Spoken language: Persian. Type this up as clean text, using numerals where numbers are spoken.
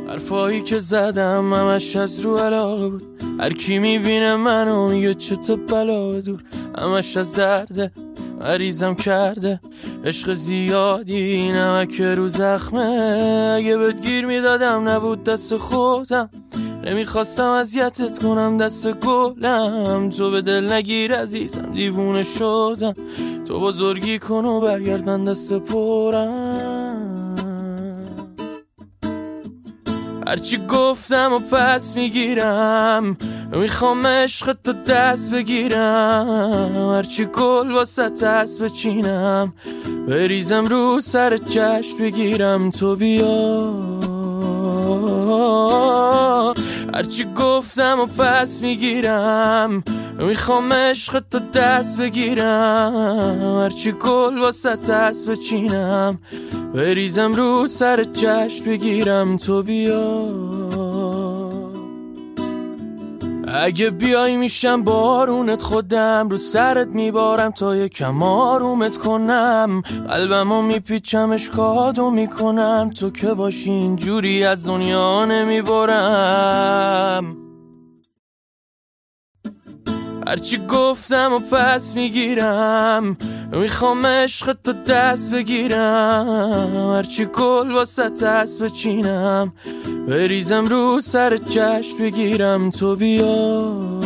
حرفایی که زدم همش از رو علاقه بود. هر کی میبینه منو میگه چه تو بلا دور. همش از درده مریضم کرده عشق زیادی نمک رو زخمه. اگه بهت گیر میدادم نبود دست خودم. نمیخواستم اذیتت کنم دست گلم. تو به دل نگیر عزیزم دیوونه شدم. تو بزرگی کن و برگرد من دست پرم. هرچی گفتم و پس میگیرم. میخوام عشق تو دست بگیرم. هرچی گل واسه دست بچینم. بریزم رو سر چشم بگیرم تو بیا. هرچی گفتم و پس میگیرم. میخوام عشق تو دست بگیرم. هرچی گل واسه دست بچینم. بریزم رو سر چشم بگیرم تو بیا. اگه بیای میشم بارونت خودم. رو سرت میبارم تا یکم آرومت کنم. قلبمو میپیچم اشکادو میکنم. تو که باشی اینجوری از دنیا نمیبارم. هرچی گفتم و پس میگیرم. میخوام عشق تو دست بگیرم. هرچی گل واسه دست بچینم. بریزم رو سر چشم بگیرم تو بیا.